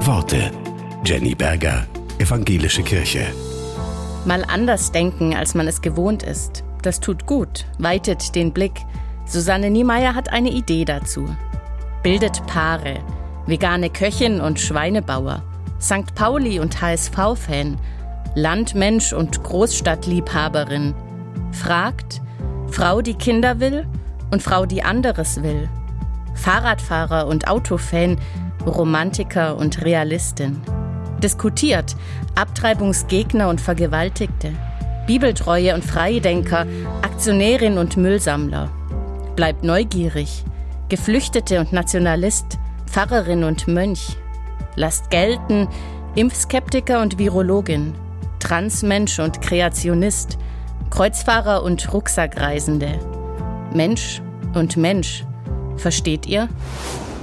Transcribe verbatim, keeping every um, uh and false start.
Worte. Jenny Berger, Evangelische Kirche. Mal anders denken, als man es gewohnt ist. Das tut gut, weitet den Blick. Susanne Niemeyer hat eine Idee dazu. Bildet Paare, vegane Köchin und Schweinebauer, Sankt Pauli und H S V-Fan, Landmensch und Großstadtliebhaberin. Fragt, Frau, die Kinder will und Frau, die anderes will. Fahrradfahrer und Autofan, Romantiker und Realistin. Diskutiert, Abtreibungsgegner und Vergewaltigte, Bibeltreue und Freidenker, Aktionärin und Müllsammler. Bleibt neugierig, Geflüchtete und Nationalist, Pfarrerin und Mönch. Lasst gelten, Impfskeptiker und Virologin, Transmensch und Kreationist, Kreuzfahrer und Rucksackreisende. Mensch und Mensch, versteht ihr?